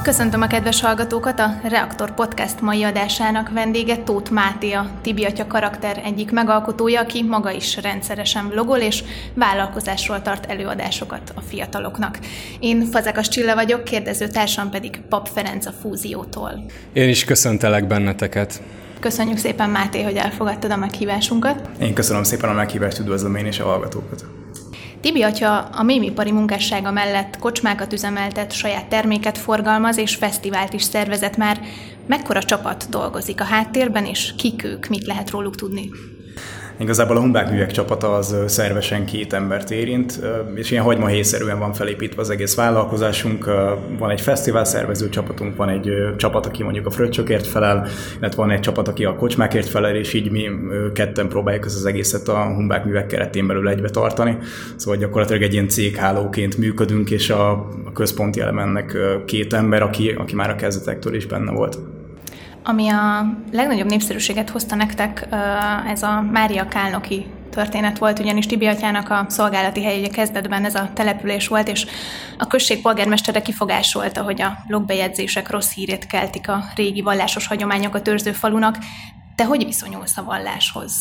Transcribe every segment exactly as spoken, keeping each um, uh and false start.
Köszöntöm a kedves hallgatókat, a Reaktor Podcast mai adásának vendége Tóth Máté, a Tibi Atya karakter egyik megalkotója, aki maga is rendszeresen vlogol és vállalkozásról tart előadásokat a fiataloknak. Én Fazekas Csilla vagyok, kérdező társam pedig Pap Ferenc a Fúziótól. Én is köszöntelek benneteket. Köszönjük szépen, Máté, hogy elfogadtad a meghívásunkat. Én köszönöm szépen a meghívást, üdvözlöm én és a hallgatókat. Tibi Atya a mémipari munkássága mellett kocsmákat üzemeltet, saját terméket forgalmaz és fesztivált is szervezett már. Mekkora csapat dolgozik a háttérben, és kik ők, mit lehet róluk tudni? Igazából a Humbák Művek csapata az szervesen két embert érint, és ilyen hagymahéjszerűen van felépítve az egész vállalkozásunk. Van egy fesztivál szervező csapatunk, van egy csapat, aki mondjuk a fröccsökért felel, illetve van egy csapat, aki a kocsmákért felel, és így mi ketten próbáljuk az egészet a Humbák Művek keretén belül egybe tartani. Szóval gyakorlatilag egy ilyen céghálóként működünk, és a központi elemennek két ember, aki, aki már a kezdetektől is benne volt. Ami a legnagyobb népszerűséget hozta nektek, ez a Mária Kálnoki történet volt, ugyanis Tibi Atyának a szolgálati helye kezdetben ez a település volt, és a község polgármestere kifogásolta, hogy a blogbejegyzések rossz hírét keltik a régi vallásos hagyományokat őrző falunak. Te hogy viszonyulsz a valláshoz?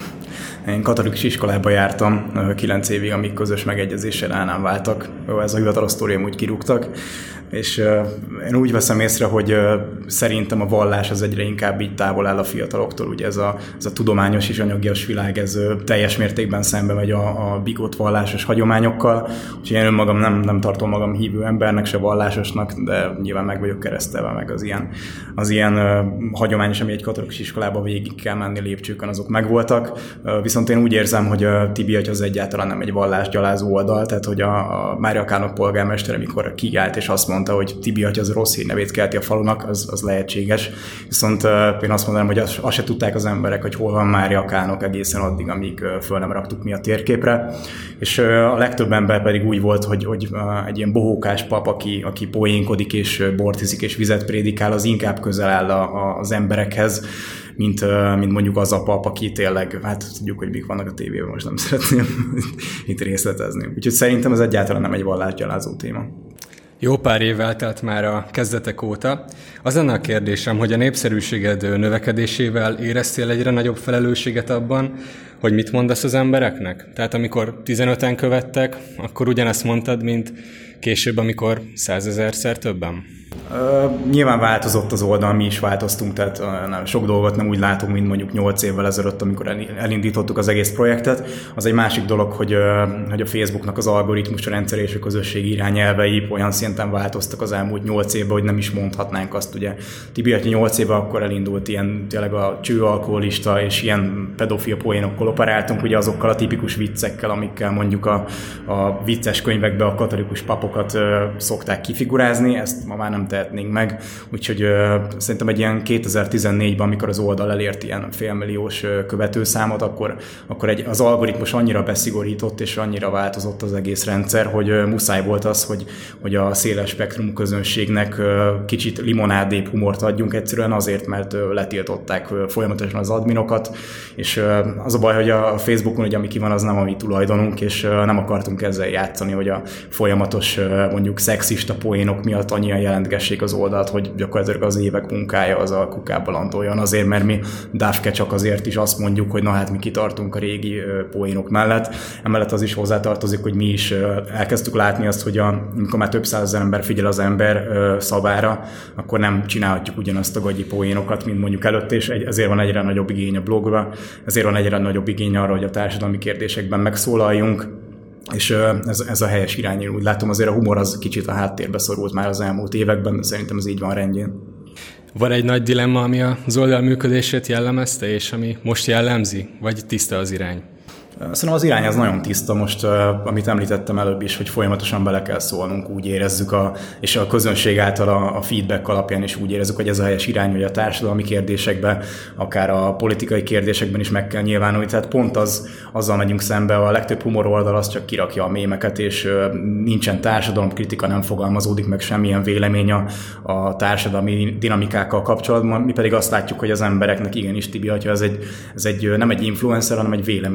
Én katolikus iskolába jártam kilenc évig, amíg közös megegyezéssel el nem váltak. Ez a hivatalos sztorium úgy kirúgtak. És uh, én úgy veszem észre, hogy uh, szerintem a vallás az egyre inkább így távol áll a fiataloktól. Ugye ez a, ez a tudományos és anyagias világ, ez uh, teljes mértékben szembe megy a, a bigott vallásos hagyományokkal. Úgyhogy én önmagam nem, nem tartom magam hívő embernek, se vallásosnak, de nyilván meg vagyok keresztelve, meg az ilyen, az ilyen uh, hagyományos, ami egy katolikus iskolába végig kell menni lépcsőkön, azok megvoltak. Uh, viszont én úgy érzem, hogy a Tibi Atya az egyáltalán nem egy vallásgyalázó oldal, tehát hogy a, a Mária Kálnok polgármester, amikor kiállt és azt mondta, hogy Tibi Atya az rossz hírnevét kelti a falunak, az, az lehetséges. Viszont uh, én azt mondanám, hogy azt, azt se tudták az emberek, hogy hol van Mária Kálnok egészen addig, amíg uh, föl nem raktuk mi a térképre. És uh, a legtöbb ember pedig úgy volt, hogy, hogy uh, egy ilyen bohókás pap, aki, aki poénkodik és uh, bortizik és vizet prédikál, az inkább közel áll a, a, az emberekhez, mint, uh, mint mondjuk az a pap, aki tényleg, hát tudjuk, hogy mik vannak a tévében, most nem szeretném itt részletezni. Úgyhogy szerintem ez egyáltalán nem egy vallásgyalázó téma. Jó pár év eltelt már a kezdetek óta. Az lenne a kérdésem, hogy a népszerűséged növekedésével éreztél egyre nagyobb felelősséget abban, hogy mit mondasz az embereknek? Tehát amikor tizenöten követtek, akkor ugyanezt mondtad, mint később, amikor százezerszer többen? Uh, nyilván változott az oldal, mi is változtunk, tehát uh, nem, sok dolgot nem úgy látunk, mint mondjuk nyolc évvel ezelőtt, amikor elindítottuk az egész projektet. Az egy másik dolog, hogy, uh, hogy a Facebooknak az algoritmus rendszer és a közösségi irányelvei olyan szinten változtak az elmúlt nyolc évben, hogy nem is mondhatnánk azt. Ugye Tibi Atya nyolc éve akkor elindult ilyen tényleg a csőalkoholista és ilyen pedofil poénokkal operáltunk, ugye azokkal a tipikus viccekkel, amikkel mondjuk a, a vicces könyvekbe a katolikus papokat uh, szokták kifigurázni, ezt ma már nem tehetnénk meg, úgyhogy uh, szerintem egy ilyen kétezer-tizennégyben, amikor az oldal elért ilyen félmilliós uh, követőszámot, akkor, akkor egy, az algoritmus annyira beszigorított és annyira változott az egész rendszer, hogy uh, muszáj volt az, hogy, hogy a széles spektrum közönségnek uh, kicsit limonádébb humort adjunk egyszerűen azért, mert uh, letiltották uh, folyamatosan az adminokat, és uh, az a baj, hogy a Facebookon, ugye, ami ki van, az nem a mi tulajdonunk, és uh, nem akartunk ezzel játszani, hogy a folyamatos uh, mondjuk szexista poénok miatt annyian jelentgessék az oldalt, hogy gyakorlatilag az évek munkája az a kukába landoljon. Azért, mert mi Dávke csak azért is azt mondjuk, hogy na hát mi kitartunk a régi poénok mellett. Emellett az is hozzátartozik, hogy mi is elkezdtük látni azt, hogy a, amikor már több százezer ember figyel az ember szavára, akkor nem csinálhatjuk ugyanazt a gagyi poénokat, mint mondjuk előtt, és ezért van egyre nagyobb igény a blogra, ezért van egyre nagyobb igény arra, hogy a társadalmi kérdésekben megszólaljunk. És ez, ez a helyes irány, én úgy látom, azért a humor az kicsit a háttérbe szorult már az elmúlt években, de szerintem ez így van rendjén. Van egy nagy dilemma, ami az oldal működését jellemezte, és ami most jellemzi? Vagy tiszta az irány? Szerintem az irány az nagyon tiszta, most amit említettem előbb is, hogy folyamatosan bele kell szólnunk, úgy érezzük, a, és a közönség által a, a feedback alapján is úgy érezzük, hogy ez a helyes irány, hogy a társadalmi kérdésekben, akár a politikai kérdésekben is meg kell nyilvánulni. Tehát pont az, azzal megyünk szembe, a legtöbb humor oldal az csak kirakja a mémeket, és nincsen társadalomkritika, nem fogalmazódik meg semmilyen vélemény a, a társadalmi dinamikákkal kapcsolatban. Mi pedig azt látjuk, hogy az embereknek igenis Tibi Atya, ez egy, ez egy nem egy influencer, hanem egy véleményvezér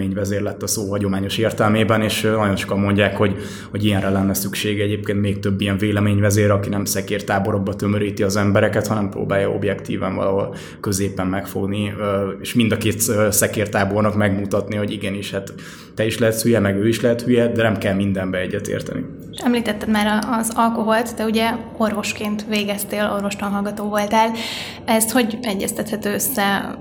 lett a szó hagyományos értelmében, és nagyon sokan mondják, hogy, hogy ilyenre lenne szükség. Egyébként még több ilyen véleményvezér, aki nem szekértáborokba tömöríti az embereket, hanem próbálja objektíven valahol középen megfogni, és mind a két szekértábornak megmutatni, hogy igenis, hát te is lehetsz hülye, meg ő is lehet hülye, de nem kell mindenbe egyetérteni. Említetted már az alkoholt, te ugye orvosként végeztél, orvostanhallgató voltál. Ezt hogy egyeztethető össze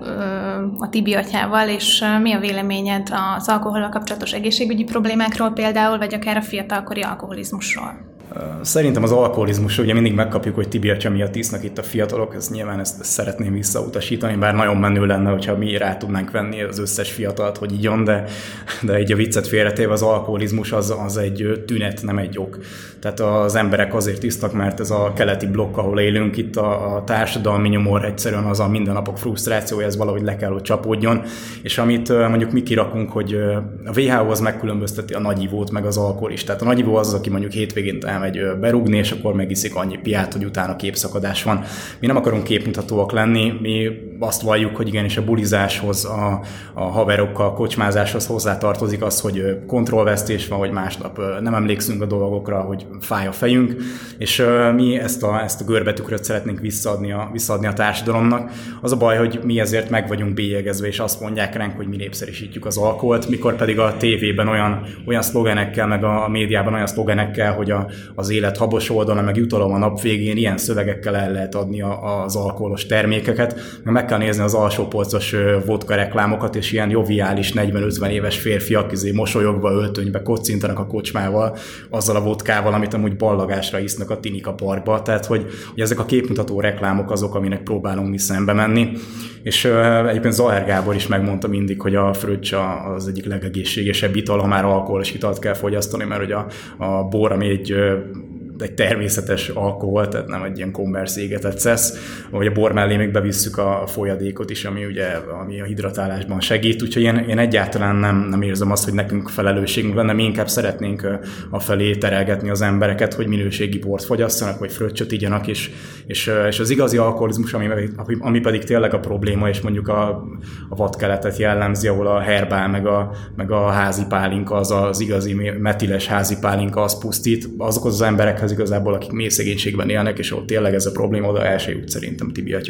a Tibi atyával, és mi a véleményed az alkohollal kapcsolatos egészségügyi problémákról például, vagy akár a fiatalkori alkoholizmusról? Szerintem az alkoholizmus, ugye mindig megkapjuk, hogy Tibi atya miatt isznak itt a fiatalok, ez nyilván ezt, ezt szeretném visszautasítani, bár nagyon menő lenne, hogyha mi rá tudnánk venni az összes fiatalt, hogy így van, de, de így a viccet félretéve az alkoholizmus az, az egy tünet, nem egy ok. Tehát az emberek azért isznak, mert ez a keleti blokk, ahol élünk, itt a, a társadalmi nyomor egyszerűen az a mindennapok frusztrációja, ez valahogy le kell, hogy csapódjon, és amit mondjuk mi kirakunk, hogy a vé há o az megkülönbözteti a nagyivót meg az alkoholistát. A nagyivó az, aki mondjuk hétvégén elmegy berúgni, és akkor megiszik annyi piát, hogy utána képszakadás van. Mi nem akarunk képmutatóak lenni, mi azt valljuk, hogy igenis a bulizáshoz, a, a haverokkal, a kocsmázáshoz hozzátartozik az, hogy kontrollvesztés van, hogy másnap nem emlékszünk a dolgokra, hogy fáj a fejünk, és mi ezt a, ezt a görbetükröt szeretnénk visszaadni a, visszaadni a társadalomnak. Az a baj, hogy mi ezért meg vagyunk bélyegezve, és azt mondják ránk, hogy mi népszerűsítjük az alkoholt, mikor pedig a tévében olyan, olyan szlogenekkel, meg a médiában olyan szlogenekkel, hogy a, az élet habos oldala, meg jutalom a nap végén, ilyen szövegekkel el lehet adni a, az alkoholos termékeket. Meg kell nézni az alsópolcos vodka reklámokat, és ilyen joviális negyven-ötven éves férfiak izé mosolyogva, öltönybe kocintanak a kocsmával, azzal a vodkával, amit amúgy ballagásra isznak a Tinika parkba. Tehát, hogy, hogy ezek a képmutató reklámok azok, aminek próbálunk mi szembe menni. És uh, egyébként Zahár Gábor is megmondta mindig, hogy a fröccs az egyik legegészségesebb ital, ha már alkoholos italt kell fogyasztani, mert hogy a, a bor, ami egy egy természetes alkohol, tehát nem egy ilyen kommersz égetett szesz, vagy a bor mellé még bevisszük a folyadékot is, ami ugye ami a hidratálásban segít, úgyhogy én, én egyáltalán nem, nem érzem azt, hogy nekünk felelősségünk lenne, mi inkább szeretnénk afelé terelgetni az embereket, hogy minőségi bort fogyasszanak, vagy fröccsöt igyanak, és, és, és az igazi alkoholizmus, ami, ami pedig tényleg a probléma, és mondjuk a, a vadkeletet jellemzi, ahol a herbál, meg a, meg a házi pálinka, az az igazi metiles házi pálinka, az pusztít, azok az emberek igazából, akik mély szegénységben élnek, és ott tényleg ez a probléma, oda el se jut szerintem Tibi atya.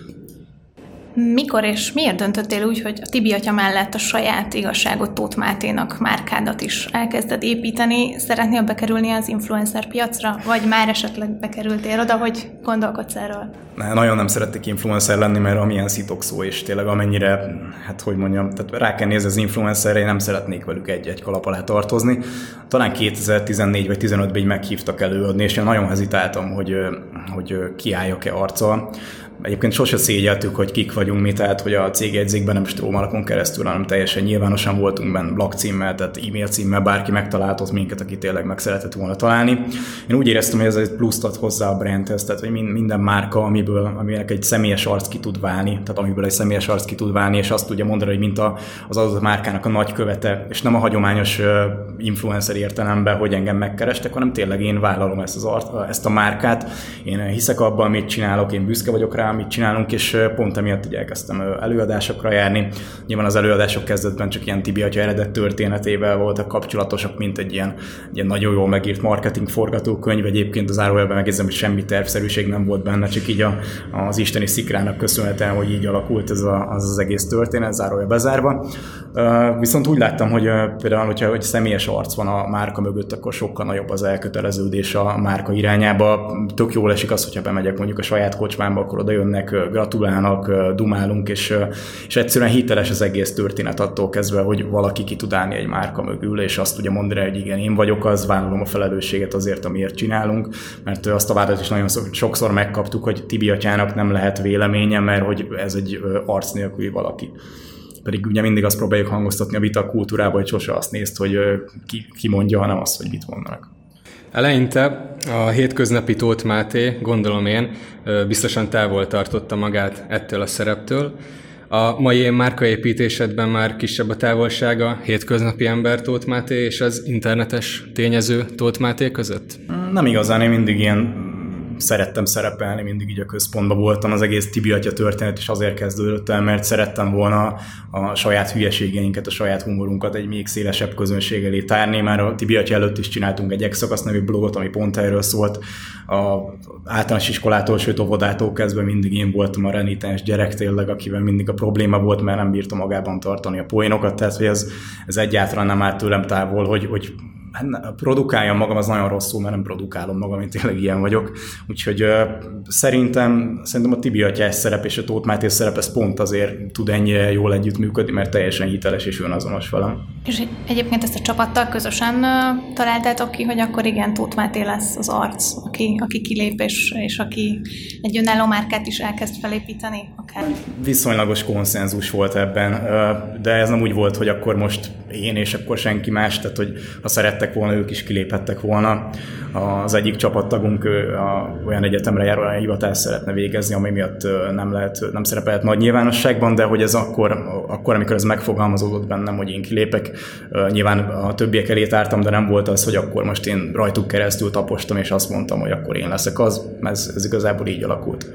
Mikor és miért döntöttél úgy, hogy a Tibi atya mellett a saját Igazságot Tóth Máténak márkádat is elkezded építeni? Szeretnél bekerülni az influencer piacra, vagy már esetleg bekerültél oda, hogy gondolkodsz erről? Na, nagyon nem szeretnék influencer lenni, mert amilyen szitokszó, és tényleg amennyire, hát hogy mondjam, tehát rá kell nézni az influencerre, én nem szeretnék velük egy-egy kalap alá tartozni. Talán kétezer-tizennégy vagy tizenötben így meghívtak előadni, és én nagyon hezitáltam, hogy, hogy kiálljak-e arccal. Egyébként sose szégyeltük, hogy kik vagyunk mi, tehát hogy a cégjegyzékben nem strómalakon keresztül, hanem teljesen nyilvánosan voltunk benne lakcímmel, tehát e-mail címmel, bárki megtaláltott minket, aki tényleg meg szeretett volna találni. Én úgy éreztem, hogy ez egy pluszt ad hozzá a brandhez, tehát hogy minden márka, amiből, aminek egy személyes arc ki tud válni, tehát amiből egy személyes arc ki tud válni, és azt tudja mondani, hogy mint a, az adott márkának a nagykövete, és nem a hagyományos influencer értelemben, hogy engem megkerestek, hanem tényleg én vállalom ezt, az art, ezt a márkát, én hiszek abban, amit csinálok, én büszke vagyok rá, amit csinálunk, és pont emiatt így elkezdtem előadásokra járni. Nyilván az előadások kezdetben csak ilyen Tibi atya eredet történetével voltak kapcsolatosak, mint egy ilyen, ilyen nagyon jól megírt marketing forgatókönyv. Egyébként az zárójelben megjegyzem, hogy semmi tervszerűség nem volt benne, csak így a, az isteni szikrának köszönhetően, hogy így alakult ez a, az, az egész történet, zárójel bezárva. Uh, viszont úgy láttam, hogy uh, például, hogyha hogy személyes arc van a márka mögött, akkor sokkal nagyobb az elköteleződés a márka irányába. Tök jól esik az, hogyha bemegyek mondjuk a saját kocsmámba, akkor oda jönnek, gratulálnak, dumálunk, és, és egyszerűen hiteles az egész történet attól kezdve, hogy valaki ki tud állni egy márka mögül, és azt tudja mondani, hogy igen, én vagyok az, vállalom a felelősséget azért, amiért csinálunk, mert azt a vádat is nagyon sokszor megkaptuk, hogy Tibi atyának nem lehet véleménye, mert hogy ez egy arc nélküli valaki. Pedig ugye mindig azt próbáljuk hangoztatni a vita kultúrába, hogy sose azt nézd, hogy ki, ki mondja, hanem azt, hogy mit mondanak. Eleinte a hétköznapi Tóth Máté, gondolom én, biztosan távol tartotta magát ettől a szereptől. A mai én márkaépítésedben már kisebb a távolsága hétköznapi ember Tóth Máté és az internetes tényező Tóth Máté között? Nem igazán, én mindig ilyen szerettem szerepelni, mindig így a központban voltam, az egész Tibi atya történet is azért kezdődött el, mert szerettem volna a saját hülyeségeinket, a saját humorunkat egy még szélesebb közönség elé tárni. Már a Tibi atya előtt is csináltunk egy X-szakasz nevű blogot, ami pont erről szólt. A általános iskolától, sőt óvodától kezdve mindig én voltam a renitens gyerek tényleg, akivel mindig a probléma volt, mert nem bírta magában tartani a poénokat, tehát hogy ez, ez egyáltalán nem állt tőlem távol, hogy, hogy produkáljam magam, az nagyon rosszul, mert nem produkálom magam, én tényleg ilyen vagyok. Úgyhogy uh, szerintem, szerintem a Tibi atyás szerep és a Tóth Máté szerep, ez pont azért tud ennyire jól együttműködni, mert teljesen hiteles és önazonos velem. És egyébként ezt a csapattal közösen uh, találtátok ki, hogy akkor igen, Tóth Máté lesz az arc, aki, aki kilép, és, és aki egy önálló márkát is elkezd felépíteni? Akár. Viszonylagos konszenzus volt ebben, uh, de ez nem úgy volt, hogy akkor most én és akkor senki más, tehát hogy ha szerettek volna, ők is kiléphettek volna. Az egyik csapattagunk a, olyan egyetemre járó hivatást szeretne végezni, ami miatt nem, lehet, nem szerepelt nagy nyilvánosságban, de hogy ez akkor, akkor, amikor ez megfogalmazódott bennem, hogy én kilépek, nyilván a többiek elé tártam, de nem volt az, hogy akkor most én rajtuk keresztül tapostam, és azt mondtam, hogy akkor én leszek az. Ez, ez igazából így alakult.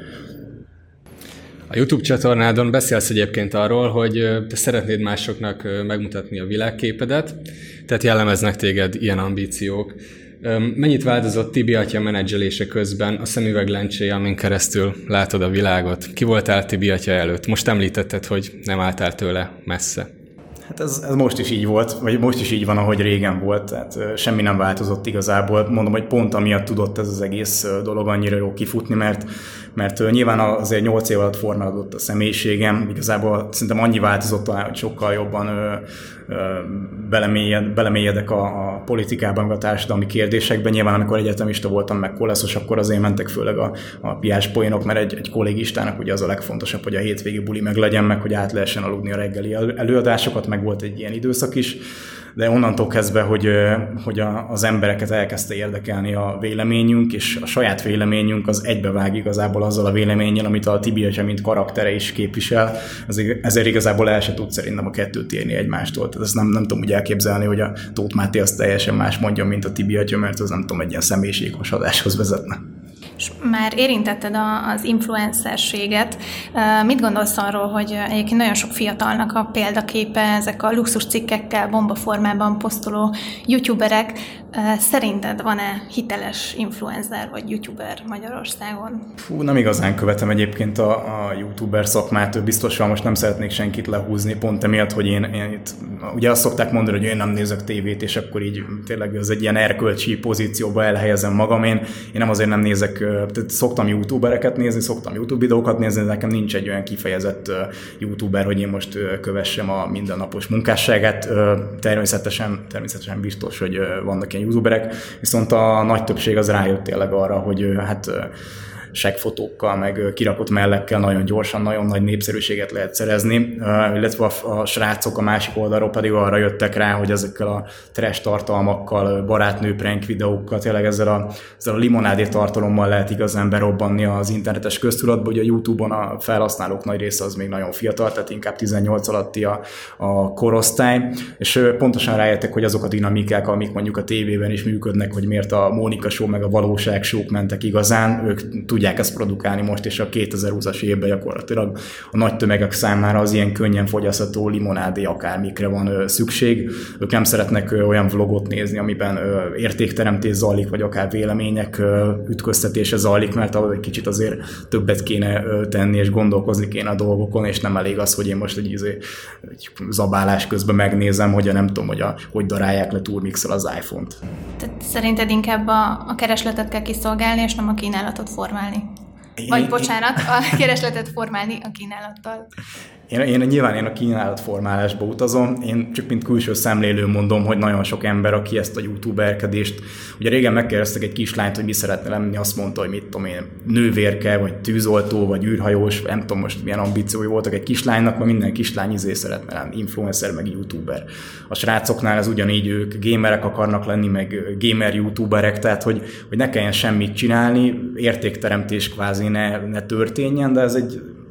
A YouTube csatornádon beszélsz egyébként arról, hogy te szeretnéd másoknak megmutatni a világképedet, tehát jellemeznek téged ilyen ambíciók. Mennyit változott Tibi atya menedzselése közben a szemüveg lencséje, amin keresztül látod a világot? Ki voltál Tibi atya előtt? Most említetted, hogy nem álltál tőle messze. Hát ez, ez most is így volt, vagy most is így van, ahogy régen volt, tehát semmi nem változott igazából. Mondom, hogy pont amiatt tudott ez az egész dolog annyira jó kifutni, mert, mert nyilván azért nyolc év alatt formálódott a személyiségem, igazából szerintem annyi változott, hogy sokkal jobban ö, ö, belemélyed, belemélyedek a, a politikában, a társadalmi kérdésekben. Nyilván amikor egyetemista voltam, meg koleszos, akkor azért mentek főleg a, a piás poénok, mert egy, egy kollégistának ugye az a legfontosabb, hogy a hétvégi buli meg legyen, meg hogy át lehessen aludni a reggeli előadásokat, meg volt egy ilyen időszak is, de onnantól kezdve, hogy, hogy az embereket elkezdte érdekelni a véleményünk, és a saját véleményünk az egybevág igazából azzal a véleménnyel, amit a Tibi atya mint karaktere is képvisel, ezért igazából el se tud szerintem a kettőt érni egymástól. Tehát ezt nem, nem tudom úgy elképzelni, hogy a Tóth Máté azt teljesen más mondja, mint a Tibi atya, mert az nem tudom, egy ilyen személyiséghasadáshoz vezetne. És már érintetted az influencerséget. Mit gondolsz arról, hogy egyébként nagyon sok fiatalnak a példaképe ezek a luxus cikkekkel bombaformában posztoló youtuberek? Szerinted van-e hiteles influencer vagy youtuber Magyarországon? Fú, nem igazán követem egyébként a, a youtuber szakmát, biztosan most nem szeretnék senkit lehúzni, pont emiatt, hogy én, én itt, ugye azt szokták mondani, hogy én nem nézek tévét, és akkor így tényleg ez egy ilyen erkölcsi pozícióba elhelyezem magam. Én, én nem azért nem nézek, tehát szoktam youtubereket nézni, szoktam YouTube videókat nézni, de nekem nincs egy olyan kifejezett youtuber, hogy én most kövessem a mindennapos munkásságát. Természetesen, természetesen biztos, hogy vannak ilyen youtuberek, viszont a nagy többség az rájött tényleg arra, hogy hát seggfotókkal, meg kirakott mellekkel nagyon gyorsan, nagyon nagy népszerűséget lehet szerezni, illetve a, a srácok a másik oldalról pedig arra jöttek rá, hogy ezekkel a trash tartalmakkal, barátnő prank videókkal, tényleg ezzel a, ezzel a limonádé tartalommal lehet igazán berobbanni az internetes köztudatba, hogy a YouTube-on a felhasználók nagy része az még nagyon fiatal, tehát inkább tizennyolc alatti a, a korosztály, és pontosan rájöttek, hogy azok a dinamikák, amik mondjuk a tévében is működnek, hogy miért a Mónika Show meg a Valóság Show mentek igazán, ők tudják ezt produkálni most, és a kétezer-húszas évben gyakorlatilag a nagy tömegek számára az ilyen könnyen fogyasztható limonádé akármikre van szükség. Ők nem szeretnek olyan vlogot nézni, amiben értékteremtés zajlik, vagy akár vélemények ütköztetése zajlik, mert ahhoz egy kicsit azért többet kéne tenni, és gondolkozni kéne a dolgokon, és nem elég az, hogy én most egy, egy zabálás közben megnézem, hogy a, nem tudom, hogy, a, hogy darálják le turmixel az iPhone-t. Tehát szerinted inkább a, a keresletet kell kiszolgálni, és nem a kínálatot formálni? Vagy bocsánat, a keresletet formálni a kínálattal. Én, én nyilván én a kínálatformálásba utazom, én csak mint külső szemlélő mondom, hogy nagyon sok ember, aki ezt a youtuberkedést, ugye régen megkérdeztek egy kislányt, hogy mi szeretne lenni, azt mondta, hogy mit tudom én, nővérke, vagy tűzoltó, vagy űrhajós, nem tudom most milyen ambíciói voltak egy kislánynak, mert minden kislány izé szeretne lenni, influencer, meg youtuber. A srácoknál ez ugyanígy, ők gamerek akarnak lenni, meg gamer youtuberek, tehát hogy, hogy ne kelljen semmit csinálni, értékteremtés kvázi ne, ne történjen, de ez egy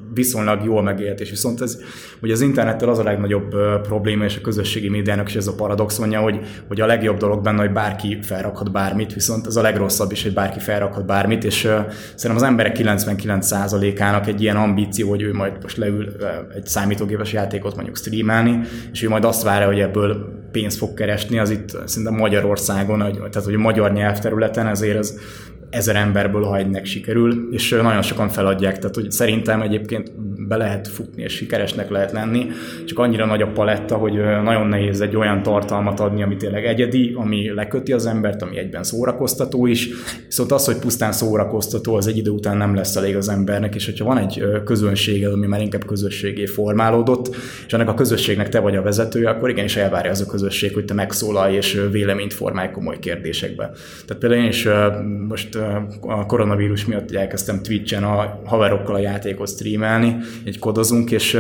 viszonylag jól megéltés. Viszont ez, hogy az internettel az a legnagyobb probléma, és a közösségi médiának is ez a paradoxonja, hogy, hogy a legjobb dolog benne, hogy bárki felrakhat bármit, viszont az a legrosszabb is, hogy bárki felrakhat bármit, és uh, szerintem az emberek kilencvenkilenc százalékának egy ilyen ambíció, hogy ő majd most leül uh, egy számítógépes játékot mondjuk streamelni, és ő majd azt várja, hogy ebből pénzt fog keresni, az itt szerintem Magyarországon, tehát hogy a magyar nyelvterületen, ezért ez ezer emberből, ha egynek sikerül, és nagyon sokan feladják, tehát hogy szerintem egyébként be lehet futni, és sikeresnek lehet lenni, csak annyira nagy a paletta, hogy nagyon nehéz egy olyan tartalmat adni, ami tényleg egyedi, ami leköti az embert, ami egyben szórakoztató is, viszont az, hogy pusztán szórakoztató, az egy idő után nem lesz elég az embernek, és hogyha van egy közönséged, ami már inkább közösségé formálódott, és ennek a közösségnek te vagy a vezetője, akkor igenis elvárja az a közösség, hogy te megszólalj és véleményt formálj komoly kérdésekbe. Tehát például én is most a koronavírus miatt elkezdtem Twitchen a haverokkal a játékot streamelni, egy kodozunk, és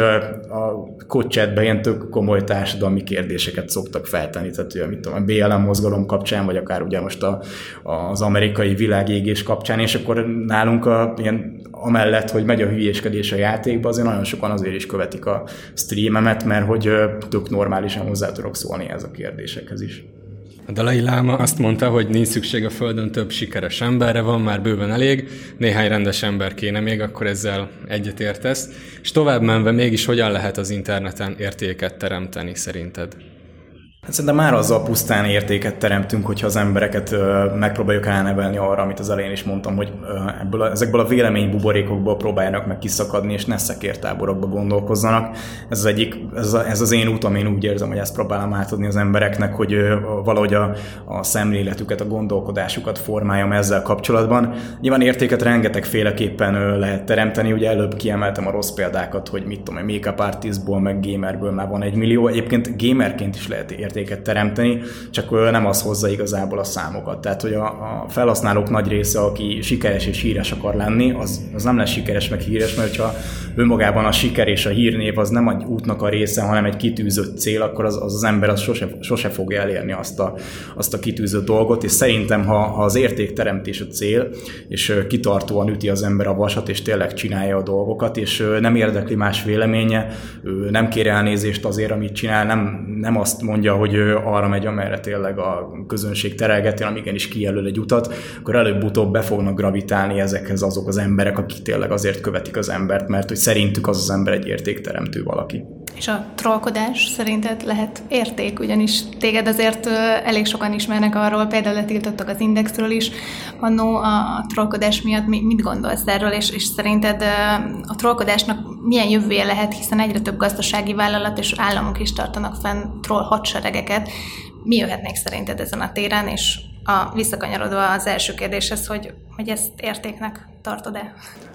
a kodchatben ilyen tök komoly társadalmi kérdéseket szoktak feltenni, tehát ugye, mit tudom, a bé el em mozgalom kapcsán, vagy akár ugye most a, az amerikai világégés kapcsán, és akkor nálunk a, ilyen, amellett, hogy megy a hülyéskedés a játékba, azért nagyon sokan azért is követik a streamemet, mert hogy tök normálisan hozzá tudok szólni ez a kérdésekhez is. A Dalai Láma azt mondta, hogy nincs szükség a Földön több sikeres emberre, van már bőven elég, néhány rendes ember kéne még, akkor ezzel egyetértesz. És tovább menve mégis hogyan lehet az interneten értéket teremteni szerinted? Hát szerintem már azzal pusztán értéket teremtünk, hogyha az embereket ö, megpróbáljuk elnevelni arra, amit az elején is mondtam, hogy ö, ebből a, ezekből a véleménybuborékokból próbáljanak meg kiszakadni, és ne szekértáborokba gondolkozzanak. Ez az egyik, ez, a, ez az én útam, én úgy érzem, hogy ezt próbálom átadni az embereknek, hogy ö, valahogy a, a szemléletüket, a gondolkodásukat formáljam ezzel kapcsolatban. Nyilván értéket rengetegféleképpen ö, lehet teremteni, ugye előbb kiemeltem a rossz példákat, hogy mit tudom, make-up artistból, meg gamerből már van egy millió. Egyébként gamerként is lehet értéket teremteni, csak nem az hozza igazából a számokat. Tehát, hogy a, a felhasználók nagy része, aki sikeres és híres akar lenni, az, az nem lesz sikeres meg híres, mert ha önmagában a siker és a hírnév az nem egy útnak a része, hanem egy kitűzött cél, akkor az az, az ember az sose, sose fogja elérni azt a, azt a kitűzött dolgot, és szerintem, ha, ha az értékteremtés a cél, és kitartóan üti az ember a vasat, és tényleg csinálja a dolgokat, és nem érdekli más véleménye, nem kér elnézést azért, amit csinál, nem, nem azt mondja, hogy arra megy, amerre tényleg a közönség terelgeti, hanem igenis kijelöl egy utat, akkor előbb-utóbb be fognak gravitálni ezekhez azok az emberek, akik tényleg azért követik az embert, mert hogy szerintük az az ember egy értékteremtő valaki. És a trollkodás szerinted lehet érték, ugyanis téged azért elég sokan ismernek arról, például letiltottak az Indexről is, annó a trollkodás miatt mit gondolsz erről, és, és szerinted a trollkodásnak milyen jövője lehet, hiszen egyre több gazdasági vállalat és államok is tartanak fenn troll hadseregeket. Mi jöhet még szerinted ezen a téren, és a, visszakanyarodva az első kérdéshez, hogy, hogy ezt értéknek tartod-e?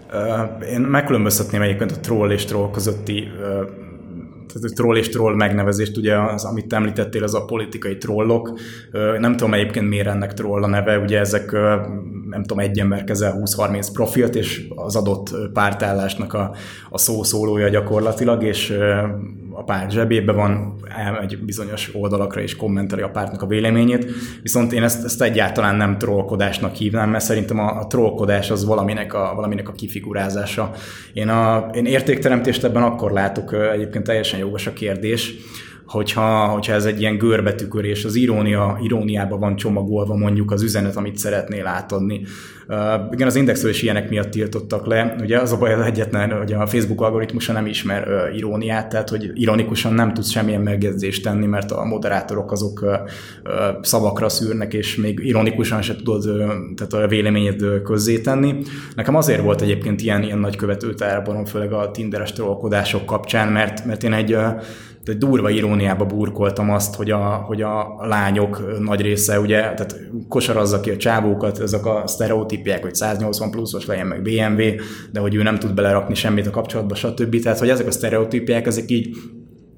Én megkülönböztetném egyébként a troll és troll közötti tehát a troll és troll megnevezést, ugye az, amit említettél, az a politikai trollok. Nem tudom egyébként miért ennek troll a neve, ugye ezek nem tudom, egy ember kezel húsz-harminc profilt, és az adott pártállásnak a, a szószólója gyakorlatilag, és a párt zsebébe van, elmegy bizonyos oldalakra és kommenteli a pártnak a véleményét, viszont én ezt, ezt egyáltalán nem trollkodásnak hívnám, mert szerintem a, a trollkodás az valaminek a, valaminek a kifigurázása. Én, a, én értékteremtést ebben akkor látok, egyébként teljesen jogos a kérdés, hogyha, hogyha ez egy ilyen görbetükör, az irónia, iróniában van csomagolva mondjuk az üzenet, amit szeretnél átadni. Uh, igen, az Indexről is ilyenek miatt tiltottak le. Ugye az a baj az egyetlen, hogy a Facebook algoritmusa nem ismer uh, iróniát, tehát hogy ironikusan nem tudsz semmilyen megjegyzést tenni, mert a moderátorok azok uh, uh, szavakra szűrnek, és még ironikusan se tudod uh, tehát a véleményed uh, közzétenni. Nekem azért volt egyébként ilyen, ilyen nagy követőtáborom, főleg a tinderes trollkodások kapcsán, mert, mert én egy uh, egy durva iróniába burkoltam azt, hogy a, hogy a lányok nagy része, ugye, tehát kosarazza ki a csávókat, ezek a sztereotípiák, hogy száznyolcvan pluszos legyen, meg bé em vé, de hogy ő nem tud belerakni semmit a kapcsolatba, stb. Tehát, hogy ezek a sztereotípiák, ezek így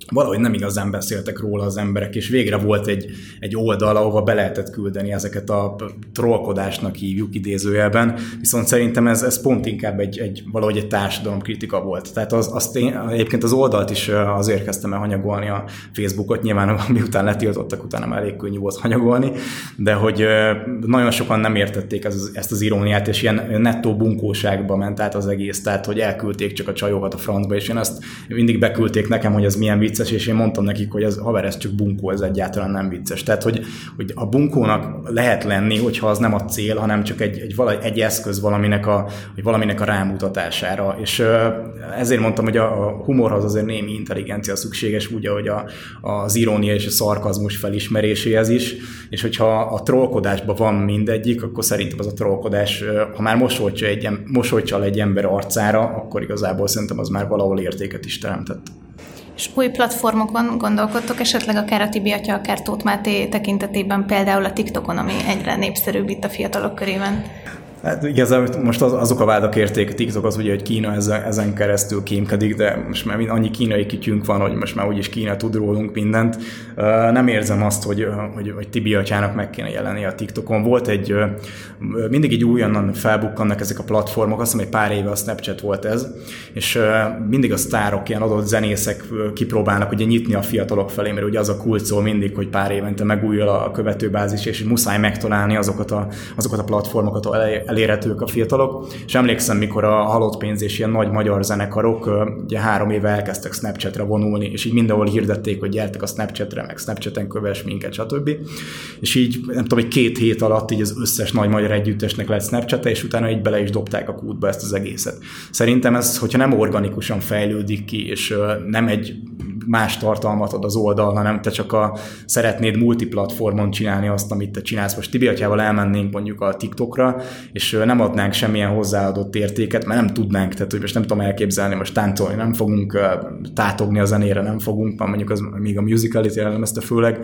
valahogy nem igazán beszéltek róla az emberek, és végre volt egy, egy oldal, ahova be lehetett küldeni ezeket a trollkodásnak hívjuk idézőjelben, viszont szerintem ez, ez pont inkább egy, egy, valahogy egy társadalomkritika volt. Tehát az, azt én, egyébként az oldalt is azért kezdtem el hanyagolni a Facebookot, nyilván miután letiltottak, utána már elég könnyű volt hanyagolni, de hogy nagyon sokan nem értették ez, ezt az iróniát, és ilyen nettó bunkóságba ment át az egész, tehát hogy elküldték csak a csajokat a francba, és én azt mindig beküldték nekem, hogy ez milyen vicces, és én mondtam nekik, hogy ez, haver, ez csak bunkó, ez egyáltalán nem vicces. Tehát, hogy, hogy a bunkónak lehet lenni, hogyha az nem a cél, hanem csak egy, egy, valahogy egy eszköz valaminek a, vagy valaminek a rámutatására. És ezért mondtam, hogy a humorhoz azért némi intelligencia szükséges, úgy, ahogy a, az irónia és a szarkazmus felismeréséhez is, és hogyha a trollkodásban van mindegyik, akkor szerintem az a trollkodás, ha már mosolycsal egy, mosolycsal egy ember arcára, akkor igazából szerintem az már valahol értéket is teremtett. És új platformokon gondolkodtok esetleg akár a Tibi atya, akár Tóth Máté tekintetében, például a TikTokon, ami egyre népszerűbb itt a fiatalok körében? Hát igazából most az, azok a vádak érték, a TikTok az ugye, hogy Kína ezen, ezen keresztül kémkedik, de most már annyi kínai kityünk van, hogy most már úgyis Kína tud rólunk mindent. Nem érzem azt, hogy, hogy, hogy Tibi atyának meg kéne jelenni a TikTokon. Volt egy, mindig így újonnan felbukkannak ezek a platformok, azt hiszem, egy pár éve a Snapchat volt ez, és mindig a sztárok, ilyen adott zenészek kipróbálnak ugye nyitni a fiatalok felé, mert ugye az a kulcol mindig, hogy pár évente megújul a követőbázis, és muszáj megtalálni azokat a, azokat a platformokat, elérhetők a fiatalok, és emlékszem, mikor a Halott Pénz és ilyen nagy magyar zenekarok ugye három éve elkezdtek Snapchatre vonulni, és így mindenhol hirdették, hogy gyertek a Snapchatre, meg Snapchaten kövess minket, stb. És így, nem tudom, hogy két hét alatt így az összes nagy magyar együttesnek lett Snapchate, és utána így bele is dobták a kútba ezt az egészet. Szerintem ez, hogyha nem organikusan fejlődik ki, és nem egy más tartalmat ad az oldal, hanem te csak a, szeretnéd multiplatformon csinálni azt, amit te csinálsz. Most Tibi atyával elmennénk mondjuk a TikTokra, és nem adnánk semmilyen hozzáadott értéket, mert nem tudnánk, tehát hogy most nem tudom elképzelni, most táncolni nem fogunk, tátogni a zenére nem fogunk, mondjuk az, még a musicalit jellemezte főleg.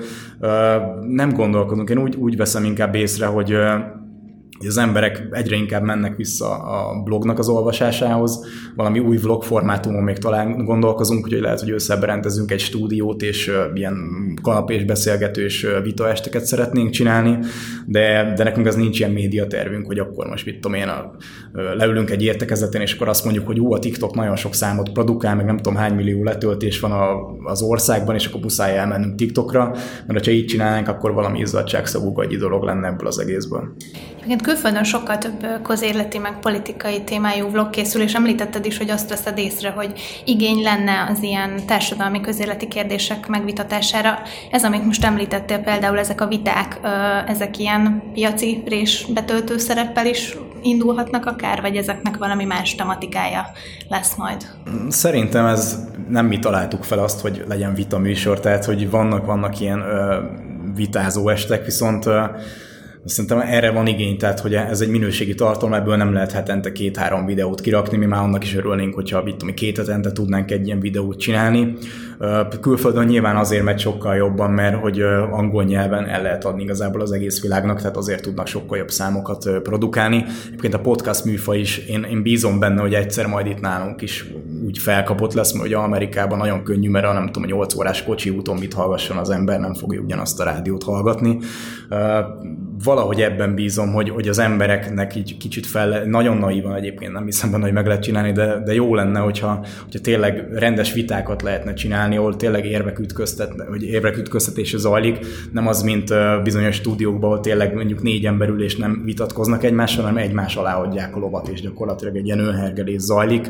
Nem gondolkodunk, én úgy, úgy veszem inkább észre, hogy hogy az emberek egyre inkább mennek vissza a blognak az olvasásához, valami új vlog formátumon még talán gondolkozunk, úgyhogy lehet, hogy összeberendezünk egy stúdiót, és ilyen kanapés beszélgetős vitaesteket szeretnénk csinálni, de, de nekünk az nincs ilyen médiatervünk, hogy akkor most mit tudom én, a, leülünk egy értekezleten, és akkor azt mondjuk, hogy ú, a TikTok nagyon sok számot produkál, meg nem tudom hány millió letöltés van a, az országban, és akkor muszáj elmennünk TikTokra, mert ha így csinálnánk, akkor valami izzadságszagú gagyi dolog lenne ebből az egészből. Egyébként külföldön sokkal több közéleti, meg politikai témájú vlog készül, és említetted is, hogy azt veszed észre, hogy igény lenne az ilyen társadalmi közéleti kérdések megvitatására. Ez, amit most említettél, például ezek a viták, ezek ilyen piaci rés betöltő szereppel is indulhatnak akár, vagy ezeknek valami más tematikája lesz majd? Szerintem ez nem mi találtuk fel azt, hogy legyen vita műsor, tehát hogy vannak, vannak ilyen ö, vitázó estek, viszont ö, szerintem erre van igény, tehát hogy ez egy minőségi tartalom, ebből nem lehet hetente két-három videót kirakni, mi már annak is örülnénk, hogyha mit tudom, két hetente tudnánk egy ilyen videót csinálni. Külföldön nyilván azért megy sokkal jobban, mert hogy angol nyelven el lehet adni igazából az egész világnak, tehát azért tudnak sokkal jobb számokat produkálni. Egyébként a podcast műfaj is, én, én bízom benne, hogy egyszer majd itt nálunk is úgy felkapott lesz, mert ugye Amerikában nagyon könnyű, mert a nem tudom, a nyolc órás kocsi úton mit hallgasson az ember, nem fogja ugyanazt a rádiót hallgatni. Valahogy ebben bízom, hogy, hogy az embereknek így kicsit fel, nagyon naívan egyébként nem hiszem benne, hogy meg lehet csinálni, de, de jó lenne, hogyha, hogyha tényleg rendes vitákat lehetne csinálni, ahol tényleg érvek ütköztet, hogy érvek ütköztetése zajlik, nem az, mint bizonyos stúdiókban, ahol tényleg mondjuk négy ember ül és nem vitatkoznak egymással, hanem egymás alá adják a lovat, és gyakorlatilag egy ilyen önhergelés zajlik.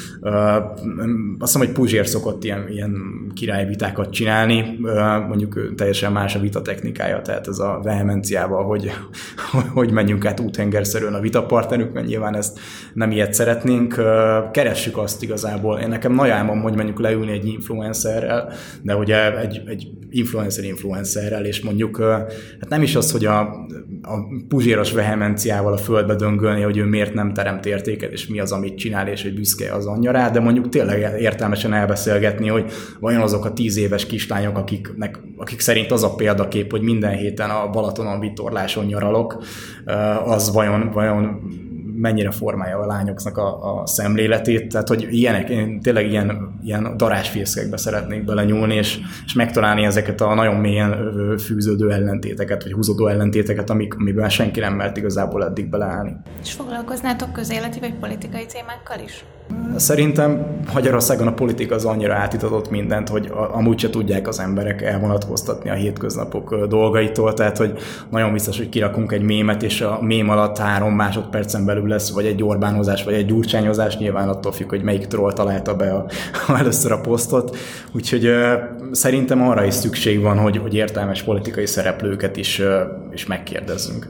Azt hiszem, hogy Puzsér szokott ilyen, ilyen királyvitákat csinálni, mondjuk teljesen más a vita technikája, tehát ez a vehemenciával, hogy, hogy menjünk át úthengerszerűen a vitapartnerükön, nyilván ezt nem ilyet szeretnénk. Keressük azt igazából. Én nekem nagy álmom, hogy mondjuk leülni egy influencerrel, de hogy egy, egy influencer influencerrel, és mondjuk hát nem is az, hogy a, a Puzséros vehemenciával a földbe döngölni, hogy ő miért nem teremt értéket, és mi az, amit csinál, és hogy büszke az anyja rá, de mondjuk tényleg értelmesen elbeszélgetni, hogy vajon azok a tíz éves kislányok, akiknek, akik szerint az a példakép, hogy minden héten a Balatonon vitorláson nyaralok, az vajon, vajon mennyire formálja a lányoknak a, a szemléletét, tehát hogy ilyenek, én tényleg ilyen, ilyen darásfészkekbe szeretnék belenyúlni, és, és megtalálni ezeket a nagyon mélyen fűződő ellentéteket, vagy húzódó ellentéteket, amik, amiben senki nem mert igazából eddig beleállni. És foglalkoznátok közéleti vagy politikai témákkal is? Szerintem Magyarországon a politika az annyira átitatott mindent, hogy amúgy se tudják az emberek elvonatkoztatni a hétköznapok dolgaitól, tehát hogy nagyon biztos, hogy kirakunk egy mémet, és a mém alatt három másodpercen belül lesz, vagy egy Orbánozás, vagy egy gyurcsányozás, nyilván attól függ, hogy melyik troll találta be a, a először a posztot. Úgyhogy uh, szerintem arra is szükség van, hogy, hogy értelmes politikai szereplőket is, uh, is megkérdezzünk.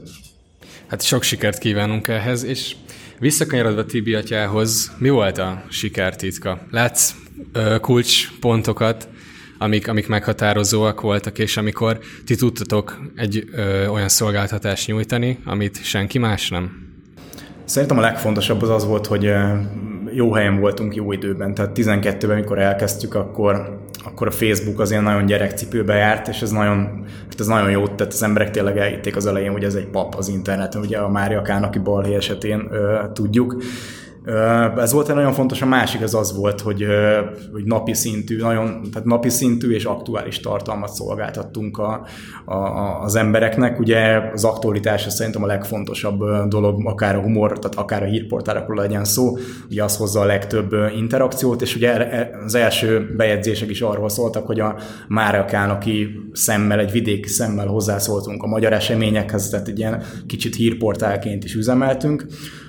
Hát sok sikert kívánunk ehhez, és visszakanyarodva Tibi atyához, mi volt a sikertitka? Látsz ö, kulcspontokat, amik, amik meghatározóak voltak, és amikor ti tudtatok egy ö, olyan szolgáltatást nyújtani, amit senki más nem? Szerintem a legfontosabb az az volt, hogy jó helyen voltunk jó időben. Tehát tizenkettőben, amikor elkezdtük, akkor, akkor a Facebook az ilyen nagyon gyerekcipőbe járt, és ez nagyon, ez nagyon jót tett. Az emberek tényleg elhitték az elején, hogy ez egy pap az interneten, ugye a Mária Kálnoki balhé esetén ö, tudjuk. Ez volt egy nagyon fontos, a másik az az volt, hogy, hogy napi szintű, nagyon, tehát napi szintű és aktuális tartalmat szolgáltattunk a, a, az embereknek. Ugye az aktualitás szerintem a legfontosabb dolog, akár a humor, tehát akár a hírportálokról legyen szó, ugye az hozza a legtöbb interakciót, és ugye az első bejegyzések is arról szóltak, hogy a Mária Kálnoki szemmel, egy vidéki szemmel hozzászóltunk a magyar eseményekhez, tehát egy ilyen kicsit hírportálként is üzemeltünk.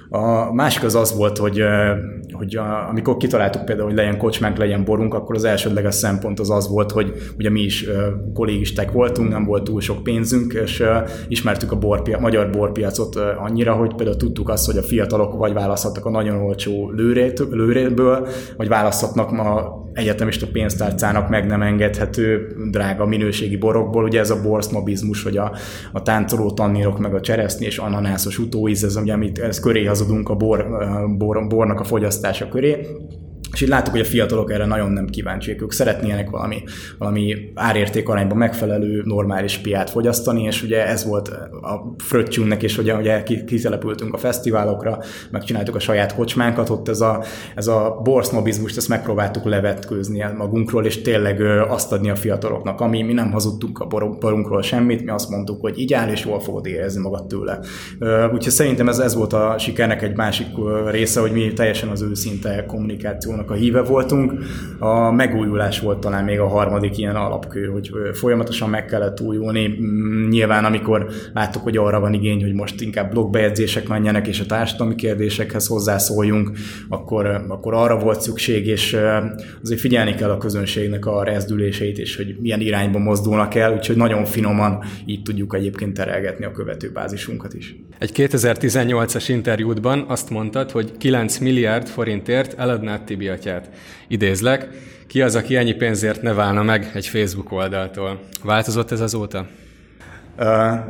A másik az az volt, hogy, hogy a, amikor kitaláltuk például, hogy legyen kocsmánk, legyen borunk, akkor az elsődleges szempont az az volt, hogy ugye mi is kollégisták voltunk, nem volt túl sok pénzünk, és ismertük a borpia, magyar borpiacot annyira, hogy például tudtuk azt, hogy a fiatalok vagy választhatnak a nagyon olcsó lőrét, lőrétből, vagy választhatnak ma egyetemista pénztárcának meg nem engedhető drága minőségi borokból. Ugye ez a borsznobizmus, hogy a, a táncoló tannírok, meg a cseresznyi és ananászos utóíz, ez, ugye, amit ez köré hazudunk a bor, bor, bornak a fogyasztása köré. És így láttuk, hogy a fiatalok erre nagyon nem kíváncsiak, ők szeretnének valami, valami árérték arányban megfelelő, normális piát fogyasztani, és ugye ez volt a fröccsünknek, és ugye, ugye kitelepültünk a fesztiválokra, megcsináltuk a saját kocsmánkat, ott ez a, ez a borsznobizmust, ezt megpróbáltuk levetkőzni magunkról, és tényleg azt adni a fiataloknak, ami mi nem hazudtunk a borunkról semmit, mi azt mondtuk, hogy így áll, és jól fogod érezni magad tőle. Úgyhogy szerintem ez, ez volt a sikernek egy másik része, hogy mi teljesen az őszinte kommunikáció a híve voltunk. A megújulás volt talán még a harmadik ilyen alapkő, hogy folyamatosan meg kellett újulni. Nyilván amikor láttuk, hogy arra van igény, hogy most inkább blogbejegyzések menjenek, és a társadalmi kérdésekhez hozzászóljunk, akkor, akkor arra volt szükség, és azért figyelni kell a közönségnek a rezdüléseit, és hogy milyen irányba mozdulnak el, úgyhogy nagyon finoman így tudjuk egyébként terelgetni a követőbázisunkat is. Egy kétezer-tizennyolcas interjútban azt mondtad, hogy kilenc milliárd forintért eladnád Tibi atyát. Idézlek, ki az, aki ennyi pénzért ne válna meg egy Facebook oldaltól? Változott ez azóta? Uh,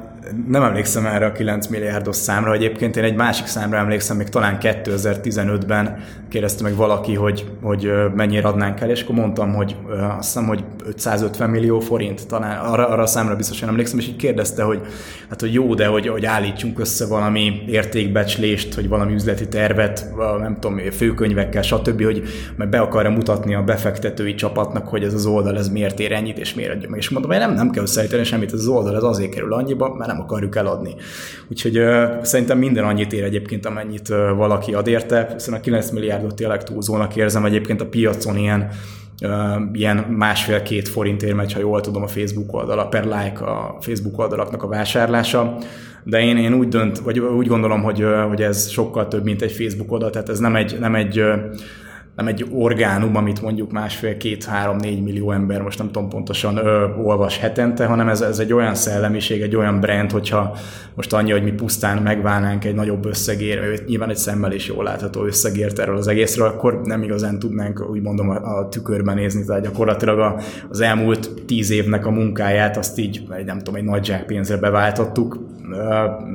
nem emlékszem erre a kilenc milliárdos számra, egyébként én egy másik számra emlékszem, még talán kétezer-tizenötben kérdezte meg valaki, hogy, hogy mennyire adnánk el, és akkor mondtam, hogy uh, azt hiszem, hogy ötszázötven millió forint, talán arra, arra a számra biztosan emlékszem, és így kérdezte, hogy, hát, hogy jó, de hogy, hogy állítsunk össze valami értékbecslést, hogy valami üzleti tervet, nem tudom, főkönyvekkel, stb., hogy meg be akarja mutatni a befektetői csapatnak, hogy ez az oldal ez miért ér ennyit, és miért adja meg. És mondom, hogy nem, nem kell összeállítani semmit, ez az oldal ez azért kerül annyiba, mert nem akarjuk eladni. Úgyhogy uh, szerintem minden annyit ér egyébként, amennyit uh, valaki ad érte, hiszen a kilenc milliárdot tényleg túlzónak érzem, egyébként a piacon ilyen, uh, ilyen másfél-két forintért megy, ha jól tudom, a Facebook oldala, per like a Facebook oldalaknak a vásárlása, de én, én úgy dönt, vagy úgy gondolom, hogy, uh, hogy ez sokkal több, mint egy Facebook oldal, tehát ez nem egy, nem egy uh, nem egy orgánum, amit mondjuk másfél, két, három, négy millió ember, most nem tudom pontosan ö, olvas hetente, hanem ez, ez egy olyan szellemiség, egy olyan brand, hogyha most annyi, hogy mi pusztán megválnánk egy nagyobb összegért, nyilván egy szemmel is jól látható összegért erről az egészről, akkor nem igazán tudnánk, úgy mondom, a, a tükörben nézni, tehát gyakorlatilag a, az elmúlt tíz évnek a munkáját, azt így, nem tudom, egy nagy zsák pénzre beváltottuk.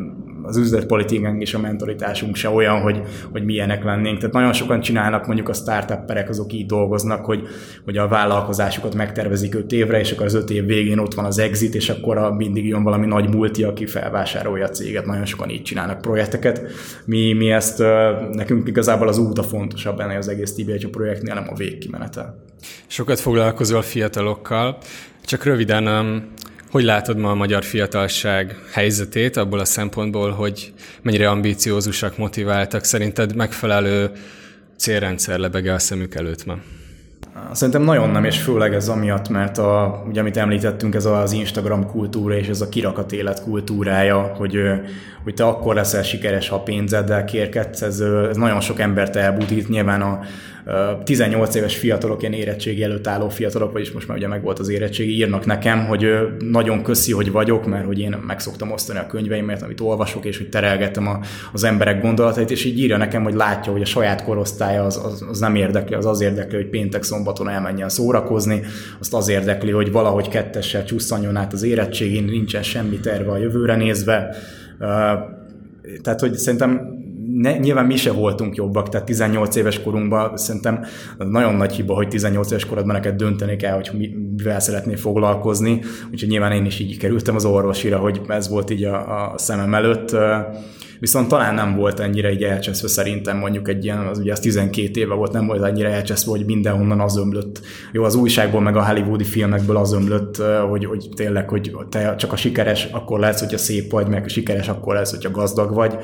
az üzletpolitikánk és a mentalitásunk se olyan, hogy, hogy milyenek lennénk. Tehát nagyon sokan csinálnak, mondjuk a startupperek, azok így dolgoznak, hogy, hogy a vállalkozásukat megtervezik öt évre, és akkor az öt év végén ott van az exit, és akkor a, mindig jön valami nagy multi, aki felvásárolja a céget. Nagyon sokan így csinálnak projekteket. Mi, mi ezt, nekünk igazából az út a fontosabb ennél az egész té bé há projektnél, nem a végkimenete. Sokat foglalkozol fiatalokkal, csak röviden, hogy látod ma a magyar fiatalság helyzetét abból a szempontból, hogy mennyire ambíciózusak, motiváltak, szerinted megfelelő célrendszer lebege a szemük előtt ma? Szerintem nagyon nem, és főleg ez amiatt, mert a, ugye, amit említettünk, ez az Instagram kultúra és ez a kirakat élet kultúrája, hogy, hogy te akkor leszel sikeres, ha pénzeddel kérkedsz, ez, ez nagyon sok embert elbutít. Nyilván a tizennyolc éves fiatalok, ilyen érettségi előtt álló fiatalok, vagyis most már ugye meg volt az érettségi, írnak nekem, hogy nagyon köszi, hogy vagyok, mert hogy én meg szoktam osztani a könyveimet, amit olvasok, és hogy terelgetem a, az emberek gondolatait, és így írja nekem, hogy látja, hogy a saját korosztálya az, az, az nem érdekli, az az érdekli, hogy péntek szombaton elmenjen szórakozni, azt az érdekli, hogy valahogy kettessel csusszanjon át az érettségén, nincsen semmi terve a jövőre nézve. Tehát, hogy szerintem Ne, nyilván mi se voltunk jobbak, tehát tizennyolc éves korunkban szerintem nagyon nagy hiba, hogy tizennyolc éves korodban neked dönteni kell, hogy mivel szeretnél foglalkozni, úgyhogy nyilván én is így kerültem az orvosira, hogy ez volt így a, a szemem előtt. Viszont talán nem volt ennyire így elcseszve szerintem, mondjuk egy ilyen, az ugye az tizenkét éve volt, nem volt ennyire elcseszve, hogy mindenhonnan az ömlött. Jó, az újságból meg a hollywoodi filmekből az ömlött, hogy, hogy tényleg, hogy te csak a sikeres akkor lesz, hogyha szép vagy, meg a sikeres akkor lesz, hogyha gazdag vagy.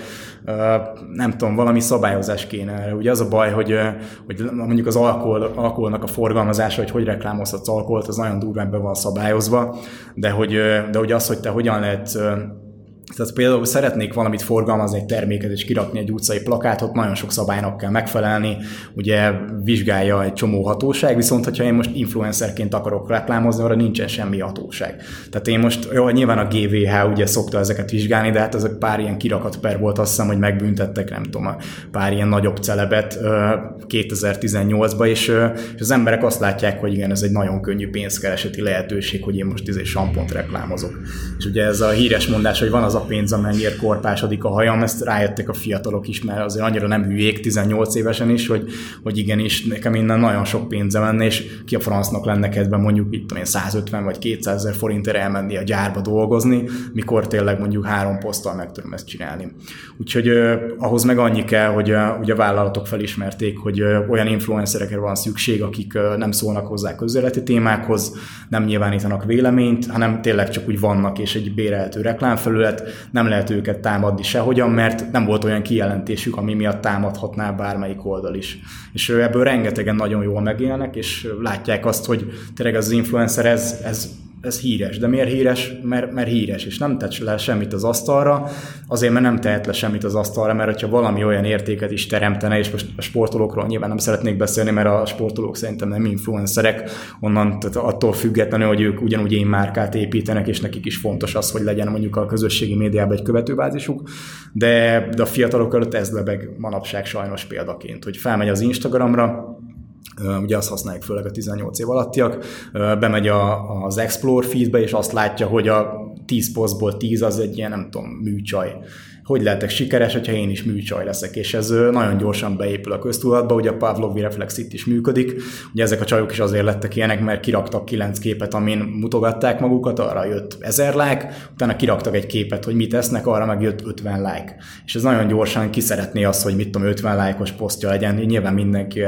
Nem tudom, valami szabályozás kéne erre. Ugye az a baj, hogy, hogy mondjuk az alkohol, alkoholnak a forgalmazása, hogy hogy reklámozhatsz alkoholt, az nagyon durván be van szabályozva, de hogy, de hogy az, hogy te hogyan lehet. Tehát például szeretnék valamit forgalmazni, egy terméket és kirakni egy utcai plakátot, nagyon sok szabálynak kell megfelelni, ugye vizsgálja egy csomó hatóság, viszont hogyha én most influencerként akarok reklámozni, arra nincsen semmi hatóság. Tehát én most, jó, nyilván a gé vé há ugye szokta ezeket vizsgálni, de hát ezek pár ilyen kirakat per volt, azt hiszem, hogy megbüntettek, nem tudom, pár ilyen nagyobb celebet kétezer-tizennyolcban, és, és az emberek azt látják, hogy igen, ez egy nagyon könnyű pénzkereseti lehetőség, hogy én most izé sampont reklámozok. És ugye ez a híres mondás, hogy van az a pénz, amennyire korpásodik a hajam, ezt rájöttek a fiatalok is, mert azért annyira nem hülyék tizennyolc évesen is, hogy, hogy igenis nekem innen nagyon sok pénze menne, és ki a francnak lenne kedve mondjuk itt tudom én százötven vagy kétszázezer forintért elmenni a gyárba dolgozni, mikor tényleg mondjuk három poszttal meg tudom ezt csinálni. Úgyhogy eh, ahhoz meg annyi kell, hogy eh, ugye a vállalatok felismerték, hogy eh, olyan influencerekre van szükség, akik eh, nem szólnak hozzá közéleti témákhoz, nem nyilvánítanak véleményt, hanem tényleg csak úgy vannak, és egy bérelhető reklámfelület, nem lehet őket támadni sehogyan, mert nem volt olyan kijelentésük, ami miatt támadhatná bármelyik oldal is. És ebből rengetegen nagyon jól megélnek, és látják azt, hogy tényleg az influencer ez, ez ez híres. De miért híres? Mert, mert híres, és nem tett le semmit az asztalra, azért, mert nem tehet le semmit az asztalra, mert hogyha valami olyan értéket is teremtene, és most a sportolókról nyilván nem szeretnék beszélni, mert a sportolók szerintem nem influencerek, onnan tehát attól függetlenül, hogy ők ugyanúgy én márkát építenek, és nekik is fontos az, hogy legyen mondjuk a közösségi médiában egy követőbázisuk, de, de a fiatalok előtt ez lebeg manapság sajnos példaként, hogy felmegy az Instagramra, ugye azt használják főleg a tizennyolc év alattiak, bemegy a, az Explore feedbe, és azt látja, hogy a tíz posztból tíz az egy ilyen, nem tudom, műcsaj. Hogy lehetek sikeres, hogyha én is műcsaj leszek, és ez nagyon gyorsan beépül a köztudatba, ugye a Pavlovi reflex itt is működik, ugye ezek a csajok is azért lettek ilyenek, mert kiraktak kilenc képet, amin mutogatták magukat, arra jött ezer like, utána kiraktak egy képet, hogy mit esznek, arra meg jött ötven like. És ez nagyon gyorsan ki szeretné azt, hogy mit tudom, ötven like-os posztja legyen, nyilván mindenki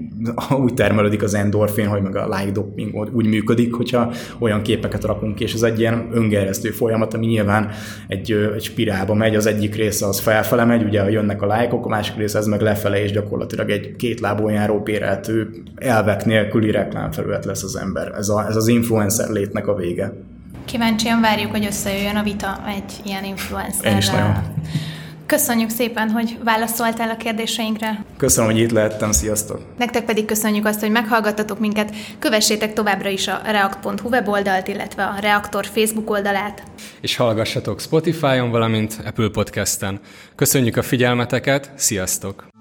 úgy termelődik az endorfin, hogy meg a like doping úgy működik, hogyha olyan képeket rakunk ki, és ez egy ilyen öngerjesztő folyamat, ami nyilván egy, egy spirálba megy, az egyik része az felfele megy, ugye jönnek a lájkok, a másik része ez meg lefele, és gyakorlatilag egy két lábon járó béreltő elvek nélküli reklámfelület lesz az ember. Ez, a, ez az influencer létnek a vége. Kíváncsian várjuk, hogy összejöjjön a vita egy ilyen influencerrel. Én is nagyon. Köszönjük szépen, hogy válaszoltál a kérdéseinkre. Köszönöm, hogy itt lehettem, sziasztok! Nektek pedig köszönjük azt, hogy meghallgattatok minket, kövessétek továbbra is a react pont hu weboldalt, illetve a Reaktor Facebook oldalát. És hallgassatok Spotify-on, valamint Apple Podcasten. Köszönjük a figyelmeteket, sziasztok!